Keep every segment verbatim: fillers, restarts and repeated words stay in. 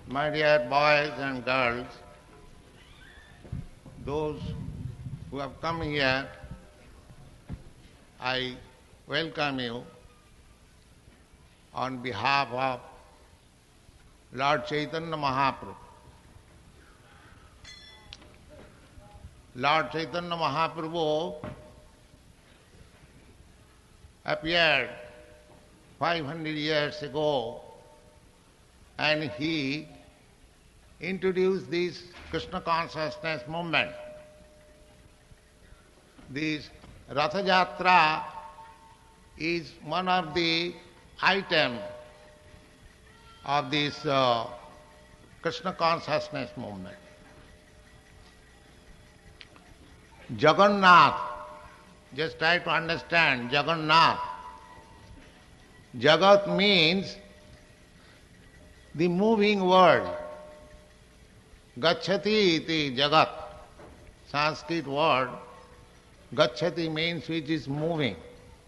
My dear boys and girls, those who have come here, I welcome you on behalf of Lord Chaitanya Mahaprabhu. Lord Chaitanya Mahaprabhu appeared five hundred years ago, and he introduced this Krishna consciousness movement. This Ratha Yatra is one of the items of this uh, Krishna consciousness movement. Jagannath, just try to understand Jagannath. Jagat means the moving world. Gacchati iti jagat. Sanskrit word. Gacchati means which is moving.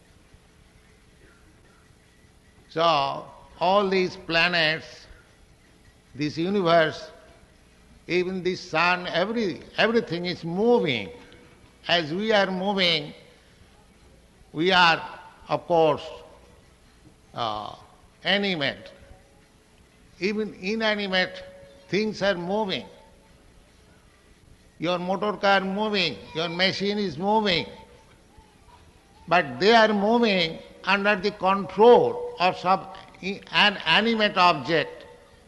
So, all these planets, this universe, even this sun, every, everything is moving. As we are moving, we are, of course, uh, animate. Even inanimate things are moving. Your motor car moving, your machine is moving, but they are moving under the control of some an animate object.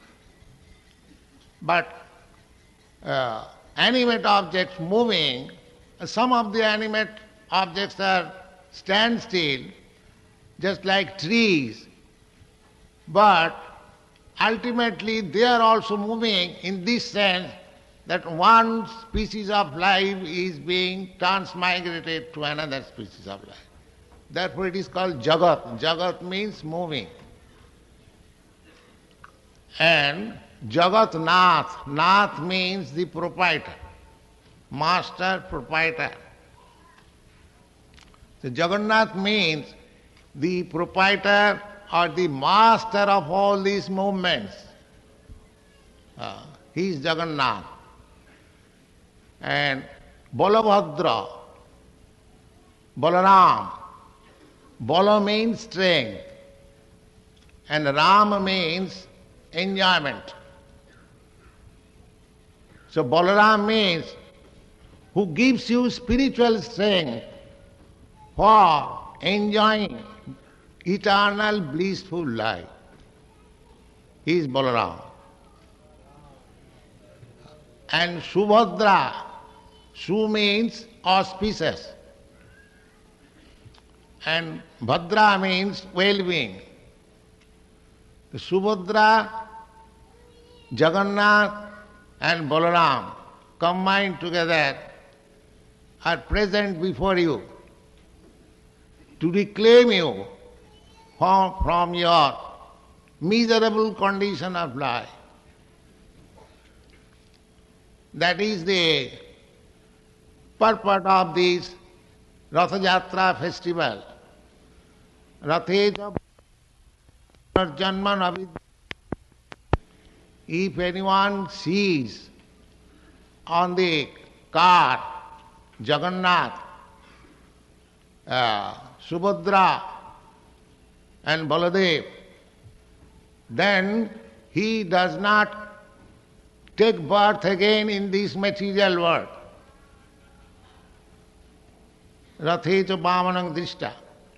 But uh, animate objects moving, some of the animate objects are stand still, just like trees, but ultimately they are also moving in this sense that one species of life is being transmigrated to another species of life. Therefore it is called Jagat. Jagat means moving. And Jagat Nath. Nath means the proprietor, master, proprietor. So Jagannath means the proprietor or the master of all these movements. Uh, he is Jagannath. And Balabhadra, Balaram. Bala means strength, and Ram means enjoyment. So Balaram means who gives you spiritual strength for enjoying eternal blissful life. He is Balaram. And Subhadra, Su means auspicious, and Bhadra means well-being. The Subhadra, Jagannath and Balaram combined together are present before you to reclaim you from, from your miserable condition of life. That is the purport of this Ratha Yatra festival. Ratheja Janman Avid. If anyone sees on the car Jagannath, uh, Subhadra and Baladev, then he does not take birth again in this material world. Rathecha Bhavanang Drishta.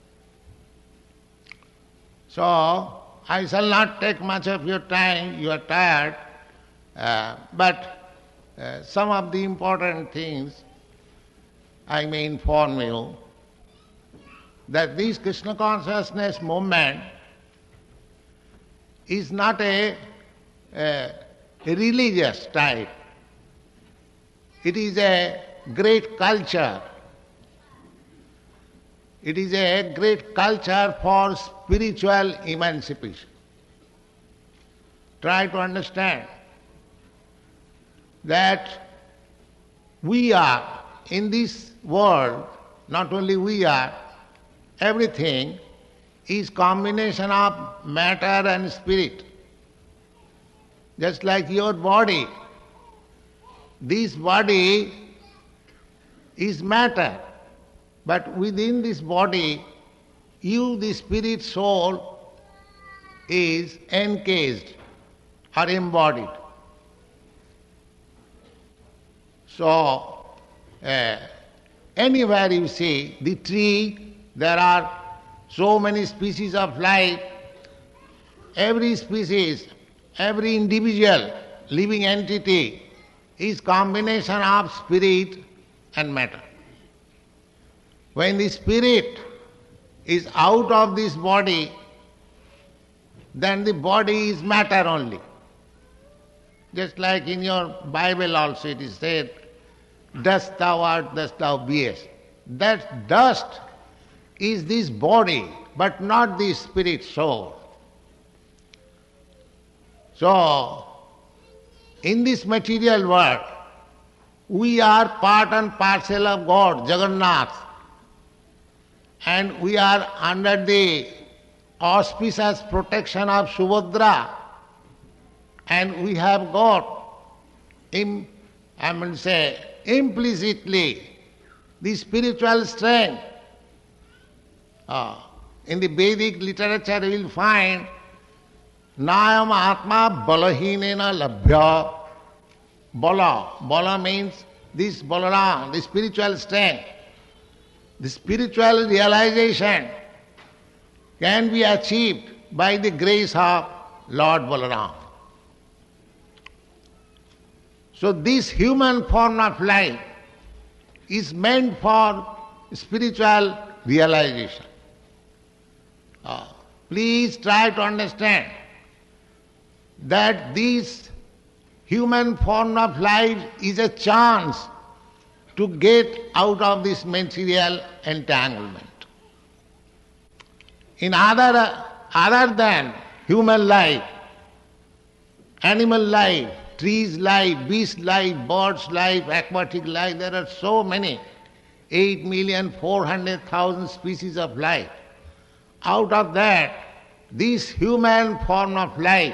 So, I shall not take much of your time, you are tired, uh, but uh, some of the important things I may inform you that this Krishna consciousness movement is not a, a, a religious type. It is a great culture. It is a great culture for spiritual emancipation. Try to understand that we are in this world, not only we are, everything is combination of matter and spirit. just like your body. This body is matter, but within this body, you, the spirit soul, is encased or embodied. So, uh, anywhere you see the tree, there are so many species of life. Every species, every individual living entity is combination of spirit and matter. When the spirit is out of this body, then the body is matter only. Just like in your Bible also it is said, dust thou art, dust thou beest. That dust is this body, but not the spirit soul. So, in this material world, we are part and parcel of God, Jagannath, and we are under the auspicious protection of Subhadra, and we have got, im, I mean say, implicitly the spiritual strength. Uh, in the Vedic literature you will find Nayam Atma Balahinena Labhya. Bala. Bala means this Balaram, the spiritual strength. The spiritual realization can be achieved by the grace of Lord Balaram. So this human form of life is meant for spiritual realization. Uh, please try to understand that this human form of life is a chance to get out of this material entanglement. In other, other than human life, animal life, trees life, beast life, birds life, aquatic life, there are so many, eight million four hundred thousand species of life. Out of that, this human form of life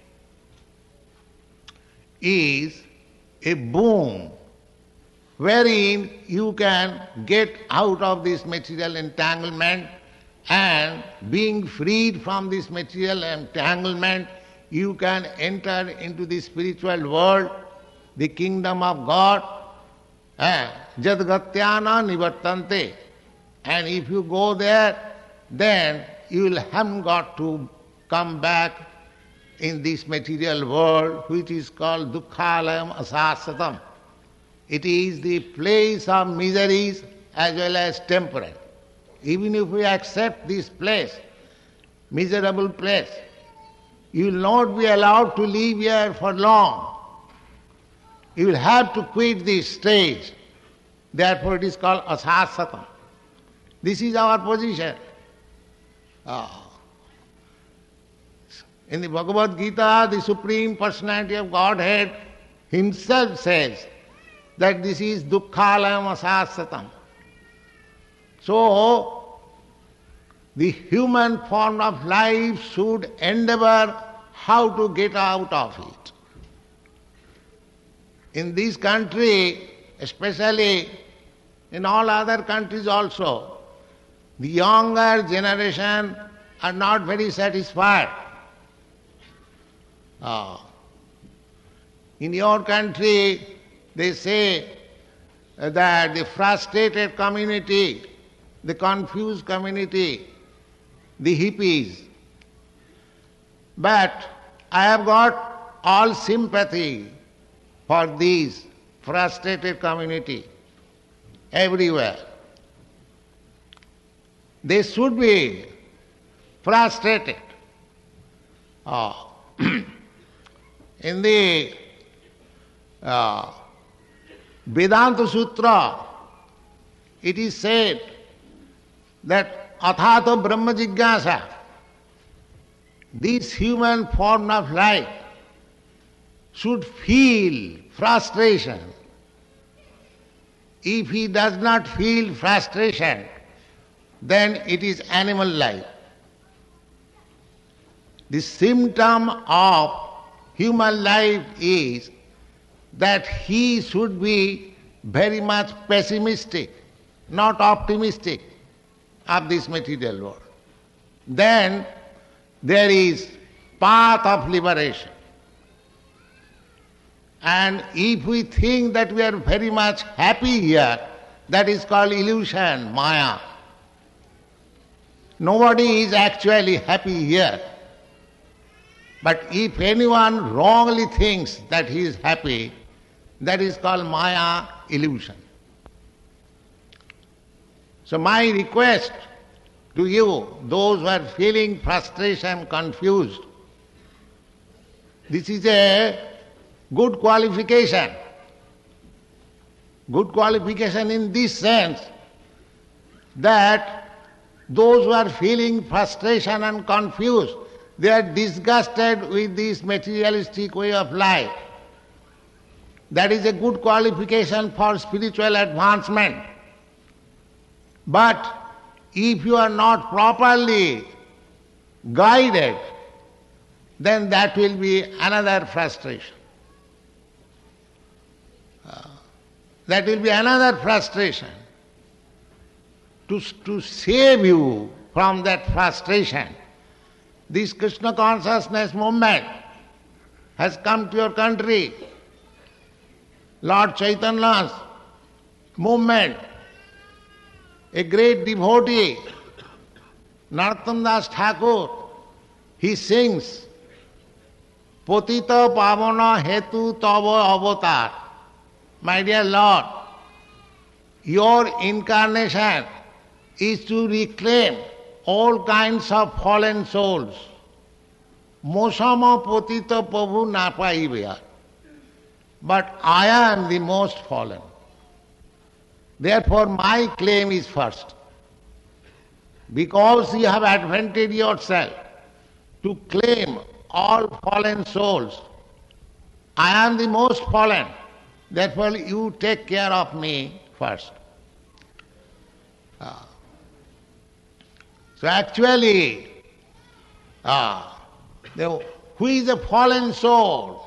is a boon wherein you can get out of this material entanglement, and being freed from this material entanglement, you can enter into the spiritual world, the kingdom of God. Jadgatyana nivartante. And if you go there, then you will have got to come back in this material world, which is called dukkhalayam asasatam. It is the place of miseries as well as temporal. Even if we accept this place, miserable place, you will not be allowed to live here for long. You will have to quit this stage. Therefore it is called asasatam. This is our position. Ah. In the Bhagavad Gita, the Supreme Personality of Godhead Himself says that this is dukkhalayam asasatam. So, the human form of life should endeavor how to get out of it. In this country, especially in all other countries also, the younger generation are not very satisfied. Uh, in your country, they say that the frustrated community, the confused community, the hippies. But I have got all sympathy for these frustrated community everywhere. They should be frustrated. Oh. In the uh, Vedanta Sutra, it is said that athato brahma jigyasa, this human form of life should feel frustration. If he does not feel frustration, then it is animal life. The symptom of human life is that he should be very much pessimistic, not optimistic of this material world. Then there is path of liberation. And if we think that we are very much happy here, that is called illusion, maya. Nobody is actually happy here. But if anyone wrongly thinks that he is happy, that is called maya, illusion. So my request to you, those who are feeling frustration, confused, this is a good qualification. Good qualification in this sense that those who are feeling frustration and confused, they are disgusted with this materialistic way of life. That is a good qualification for spiritual advancement. But if you are not properly guided, then that will be another frustration. Uh, that will be another frustration. To, to save you from that frustration, this Krishna consciousness movement has come to your country. Lord Chaitanya's movement, a great devotee, Narottam Das Thakur, he sings, Patita Pavana Hetu Tava Avatar. My dear Lord, your incarnation is to reclaim all kinds of fallen souls. Mosama Patita Prabhu Napaiveya. But I am the most fallen. Therefore my claim is first. Because you have advantage yourself to claim all fallen souls, I am the most fallen. Therefore you take care of me first. Uh, so actually, uh, the, who is a fallen soul?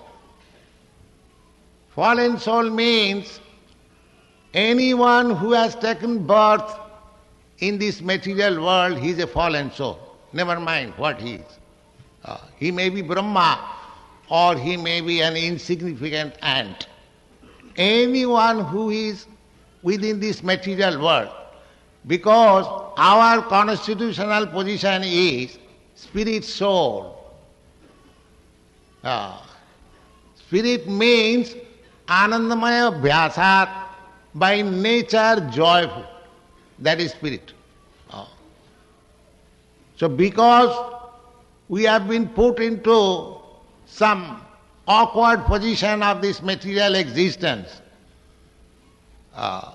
Fallen soul means anyone who has taken birth in this material world, he is a fallen soul. Never mind what he is. Uh, he may be Brahma or he may be an insignificant ant. Anyone who is within this material world, because our constitutional position is spirit soul. Uh, spirit means Anandamaya Bhyasat, by nature joyful. That is spirit. Oh. So because we have been put into some awkward position of this material existence, uh,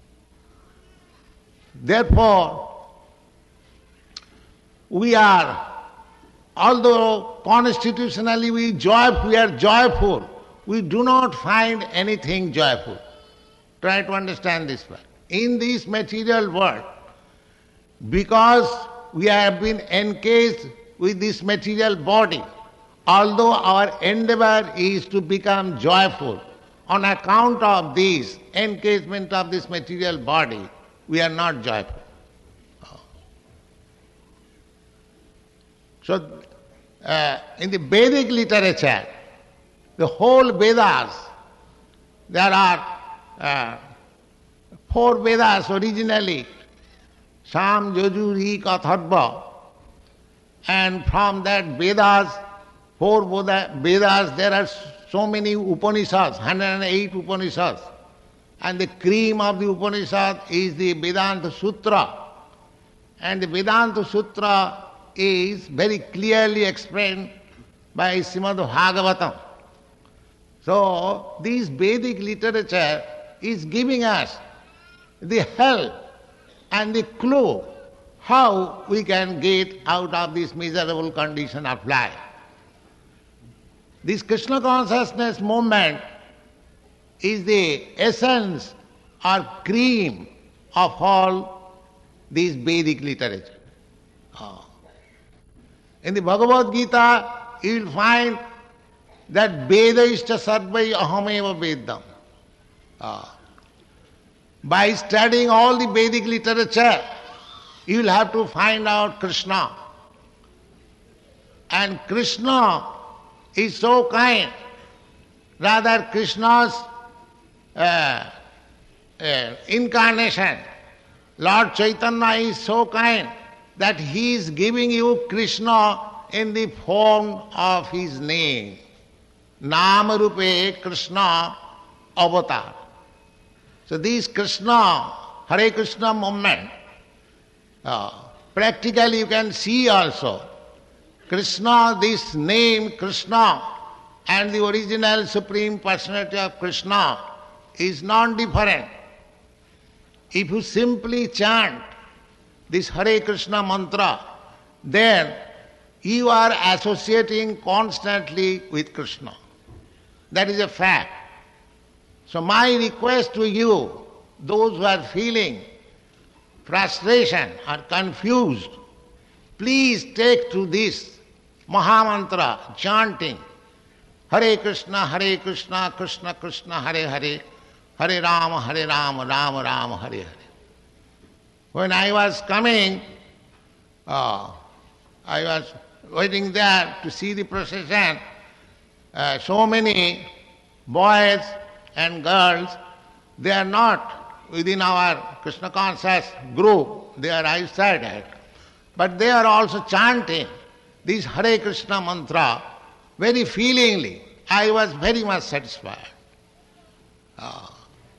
therefore we are, although constitutionally we, joy, we are joyful, we do not find anything joyful. Try to understand this one. In this material world, because we have been encased with this material body, although our endeavor is to become joyful, on account of this encasement of this material body, we are not joyful. So, uh, in the Vedic literature, the whole Vedas, there are uh, four Vedas originally, Sam, Yajur, Rik, Atharva, and from that Vedas, four Vedas, there are so many Upanishads, one hundred eight Upanishads, and the cream of the Upanishad is the Vedanta Sutra, and the Vedanta Sutra is very clearly explained by Srimad Bhagavatam. So, this Vedic literature is giving us the help and the clue how we can get out of this miserable condition of life. This Krishna consciousness movement is the essence or cream of all this Vedic literature. Oh. In the Bhagavad Gita, you will find that Vedaishta sarvai ahameva vedam. Uh, by studying all the Vedic literature, you will have to find out Krishna. And Krishna is so kind. Rather, Krishna's uh, uh, incarnation, Lord Chaitanya is so kind that he is giving you Krishna in the form of his name. Nama Rupe Krishna Avatar. So this Krishna, Hare Krishna movement, uh, practically you can see also, Krishna, this name Krishna and the original Supreme Personality of Krishna is non-different. If you simply chant this Hare Krishna mantra, then you are associating constantly with Krishna. That is a fact. So my request to you, those who are feeling frustration or confused, please take to this Mahamantra chanting Hare Krishna, Hare Krishna, Krishna Krishna, Hare Hare, Hare Rama, Hare Rama, Rama Rama, Hare Hare. When I was coming, uh, I was waiting there to see the procession. Uh, so many boys and girls, they are not within our Krishna conscious group, they are outside it. But they are also chanting this Hare Krishna mantra very feelingly. I was very much satisfied. Uh,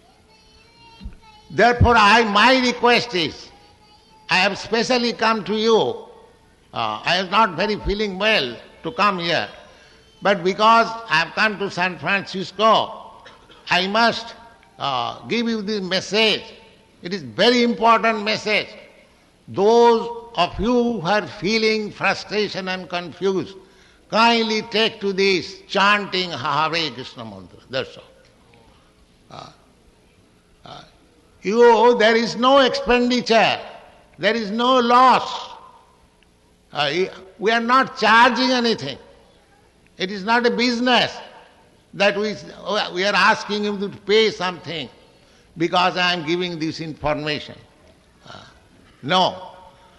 therefore, I, my request is, I have specially come to you. Uh, I am not very feeling well to come here. But because I have come to San Francisco, I must uh, give you this message. It is very important message. Those of you who are feeling frustration and confused, kindly take to this chanting Hare Krishna mantra. That's all. Uh, uh, you, there is no expenditure. There is no loss. Uh, we are not charging anything. It is not a business that we, we are asking him to pay something because I am giving this information. Uh, no.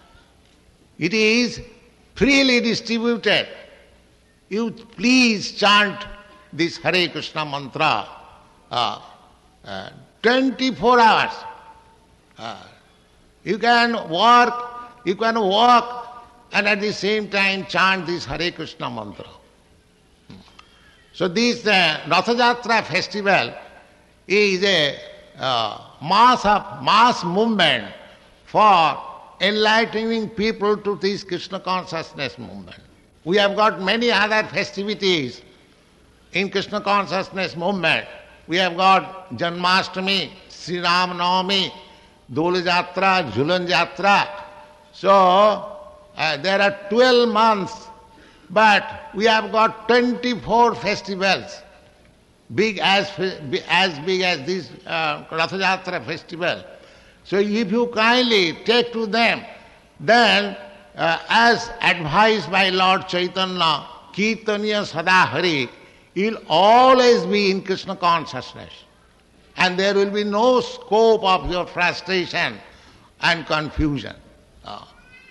It is freely distributed. You please chant this Hare Krishna mantra uh, uh, twenty-four hours. Uh, you can work, you can walk, and at the same time chant this Hare Krishna mantra. So this uh, Ratha Jatra festival is a uh, mass of mass movement for enlightening people to this Krishna consciousness movement. We have got many other festivities in Krishna consciousness movement. We have got Janmashtami, Sri Ram Navami, Dol Jatra, Jhulan Jatra. So uh, there are twelve months, but we have got twenty-four festivals, big as as big as this uh, Ratha Jatra festival. So if you kindly take to them, then uh, as advised by Lord Chaitanya, Kirtaniya Sada Hari, you will always be in Krishna consciousness. And there will be no scope of your frustration and confusion. Uh,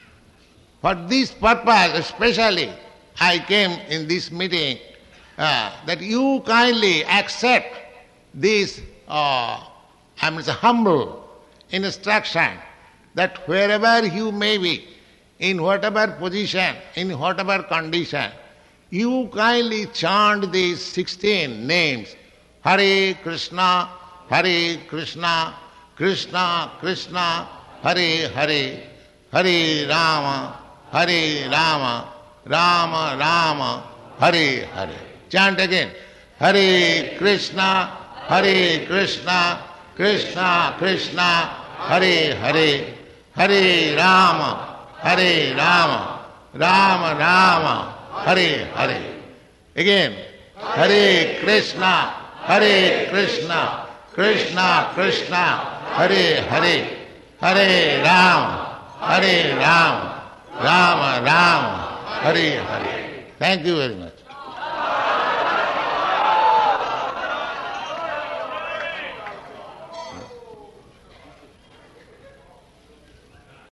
for this purpose especially, I came in this meeting uh, that you kindly accept this, uh, I mean, humble instruction that wherever you may be, in whatever position, in whatever condition, you kindly chant these sixteen names, Hare Krishna, Hare Krishna, Krishna Krishna, Hare Hare, Hare Rama, Hare Rama, Rama Rama, Hare Hare. Chant again. Hare Krishna, Hare Krishna, Krishna Krishna, Hare Hare, Hare Rama, Hare Rama, Rama Rama, Hare Hare. Again. Hare Krishna, Hare Krishna, Krishna Krishna, Hare Hare, Hare Rama, Hare Rama, Rama Rama, Hare Hare. Thank you very much.